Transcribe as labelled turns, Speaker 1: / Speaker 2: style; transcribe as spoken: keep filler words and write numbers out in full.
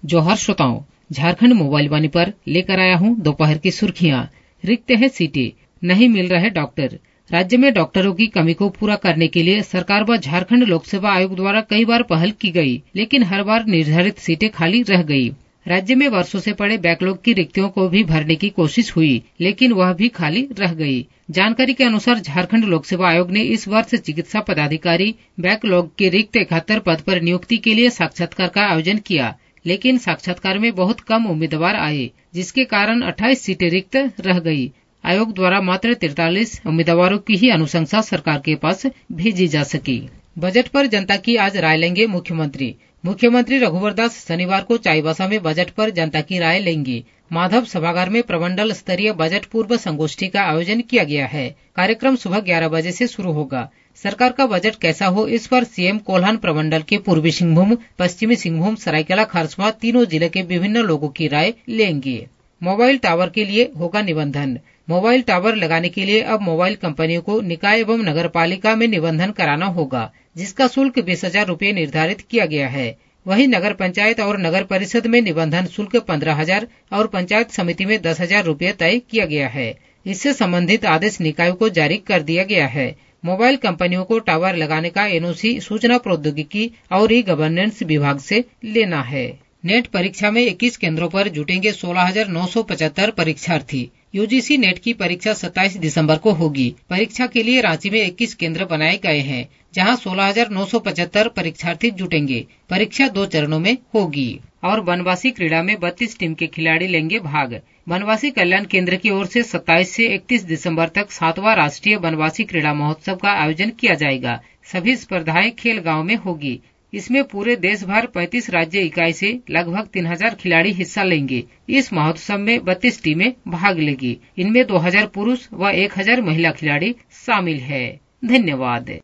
Speaker 1: जोहर श्रोताओं, झारखंड मोबाइल वाणी पर लेकर आया हूं दोपहर की सुर्खियां। रिक्त है सीटें, नहीं मिल रहे डॉक्टर। राज्य में डॉक्टरों की कमी को पूरा करने के लिए सरकार व झारखंड लोक सेवा आयोग द्वारा कई बार पहल की गई, लेकिन हर बार निर्धारित सीटें खाली रह गई। राज्य में वर्षों से पड़े बैकलॉग की रिक्तियों को भी भरने की कोशिश हुई, लेकिन वह भी खाली रह गई। जानकारी के अनुसार झारखंड लोक सेवा आयोग ने इस वर्ष चिकित्सा पदाधिकारी बैकलॉग के रिक्त इकहत्तर पद पर नियुक्ति के लिए साक्षात्कार का आयोजन किया, लेकिन साक्षात्कार में बहुत कम उम्मीदवार आए, जिसके कारण अट्ठाईस सीटें रिक्त रह गई। आयोग द्वारा मात्र तैंतालीस उम्मीदवारों की ही अनुशंसा सरकार के पास भेजी जा सकी। बजट पर जनता की आज राय लेंगे मुख्यमंत्री। मुख्यमंत्री रघुवर दास शनिवार को चाईबासा में बजट पर जनता की राय लेंगे। माधव सभागार में प्रमंडल स्तरीय बजट पूर्व संगोष्ठी का आयोजन किया गया है। कार्यक्रम सुबह ग्यारह बजे से शुरू होगा। सरकार का बजट कैसा हो, इस पर सीएम कोल्हान प्रमंडल के पूर्वी सिंहभूम, पश्चिमी सिंहभूम, सरायकेला खरसुआ तीनों जिले के विभिन्न लोगों की राय लेंगे। मोबाइल टावर के लिए होगा निबंधन। मोबाइल टावर लगाने के लिए अब मोबाइल कंपनियों को निकाय एवं नगर पालिका में निबंधन कराना होगा, जिसका शुल्क बीस हजार रूपये निर्धारित किया गया है। वहीं नगर पंचायत और नगर परिषद में निबंधन शुल्क पंद्रह हजार और पंचायत समिति में दस हजार रूपये तय किया गया है। इससे संबंधित आदेश निकायों को जारी कर दिया गया है। मोबाइल कंपनियों को टावर लगाने का एनओसी सूचना प्रौद्योगिकी और ई गवर्नेंस विभाग से लेना है। नेट परीक्षा में इक्कीस केंद्रों पर जुटेंगे सोलह हजार नौ सौ पचहत्तर परीक्षार्थी। यूजीसी नेट की परीक्षा सत्ताईस दिसंबर को होगी। परीक्षा के लिए रांची में इक्कीस केंद्र बनाए गए हैं, जहां सोलह हजार नौ सौ पचहत्तर परीक्षार्थी जुटेंगे। परीक्षा दो चरणों में होगी। और बनवासी क्रीड़ा में बत्तीस टीम के खिलाड़ी लेंगे भाग। बनवासी कल्याण केंद्र की ओर से सत्ताईस से इकतीस दिसंबर तक सातवां राष्ट्रीय बनवासी क्रीड़ा महोत्सव का आयोजन किया जाएगा। सभी स्पर्धाएं खेल गांव में होगी। इसमें पूरे देश भर पैंतीस राज्य इकाई से लगभग तीन हजार खिलाड़ी हिस्सा लेंगे। इस महोत्सव में बत्तीस टीमें भाग लेगी। इनमें दो हजार पुरुष व एक हजार महिला खिलाड़ी शामिल है। धन्यवाद।